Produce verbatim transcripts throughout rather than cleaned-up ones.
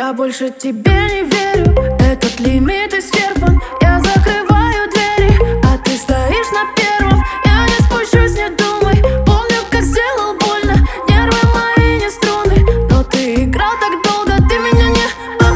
Я больше тебе не верю, этот лимит исчерпан. Я закрываю двери, а ты стоишь на первом. Я не спущусь, не думай, помню, как сделал больно. Нервы мои не струны, но ты играл так долго. Ты меня не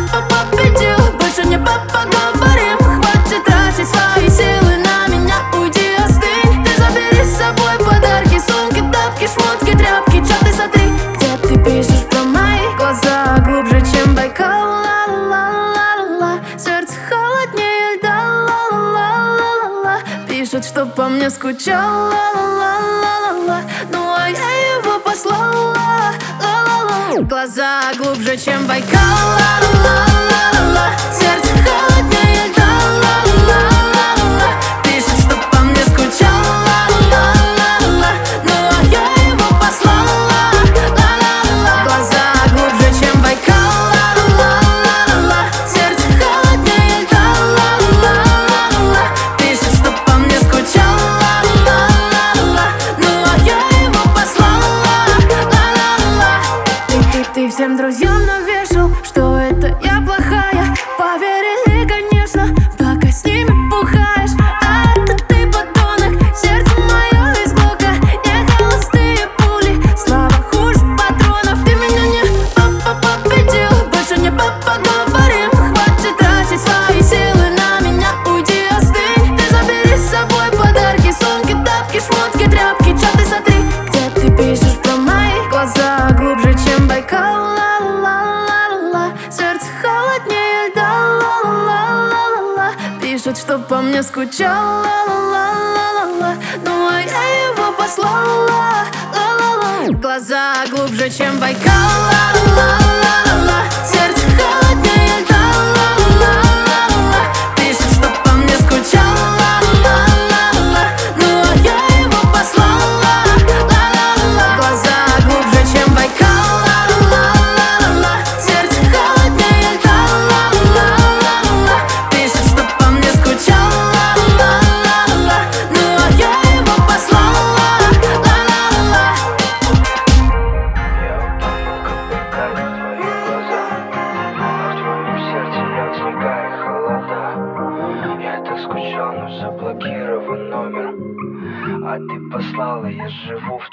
победил, больше не поговорим. Хватит тратить свои силы на меня, уйди, остынь. Ты забери с собой подарки, сумки, тапки, шмотки, тряпки. Чаты, смотри, где ты пишешь про мои глаза глубже, чем Байкал. Ла-ла-ла-ла-ла, сердце холоднее льда. Ла-ла-ла-ла-ла, пишет, что по мне скучал. Ла-ла-ла-ла-ла, ну а я его послала. Ла-ла-ла, глаза глубже, чем Байкал. Ла-ла-ла-ла-ла, сердце холоднее льда. Ла-ла-ла-ла-ла, пишет, что по мне скучал. Ла-ла-ла-ла-ла, ну а я его послала. Ла-ла-ла, глаза глубже, чем Байкал. Ла-ла-ла-ла-ла, сердце холоднее льда. Ла-ла-ла-ла-ла, пишет, что по мне скучал. Ла-ла-ла-ла, ну а я его послала. Ла-ла-ла, ты, ты, ты всем друзьям навешал, что это я плохая. Поверили, конечно, пока с ними бухаешь. А это ты, подонок, сердце мое из глока. Не холостые пули, слава хуже патронов. Ты меня не победил, больше не поговорим. Хватит тратить свои силы на меня, уйди, остынь. Ты забери с собой подарки, сумки, тапки, шмотки, тряпки. Чаты, смотри, где ты пишешь про мои глаза глубже, чем Байкал. Ла-ла-ла-ла-ла, сердце холоднее льда. Ла-ла-ла-ла-ла, пишет, что по мне скучал. Ла-ла-ла-ла-ла, ну а я его послала. Ла-ла-ла, глаза глубже, чем Байкал. Ла-ла-ла-ла-ла, сердце холоднее льда. Ла-ла-ла-ла-ла, пишет, что по мне скучал. Ла-ла-ла-ла-ла, ну а я его послала. Ла-ла-ла, глаза глубже, чем Байкал. Ла-ла-ла-ла-ла, сердце холоднее льда. Ла-ла-ла-ла-ла, пишет, что по мне скучал. Ла-ла-ла-ла, ну а я его послала. Ла-ла-ла. Я утонул, как Байкал, в твоих глазах. А в твоем сердце лед, снега и холода. Я так скучал, но заблокирован номер. А ты послала, я живу в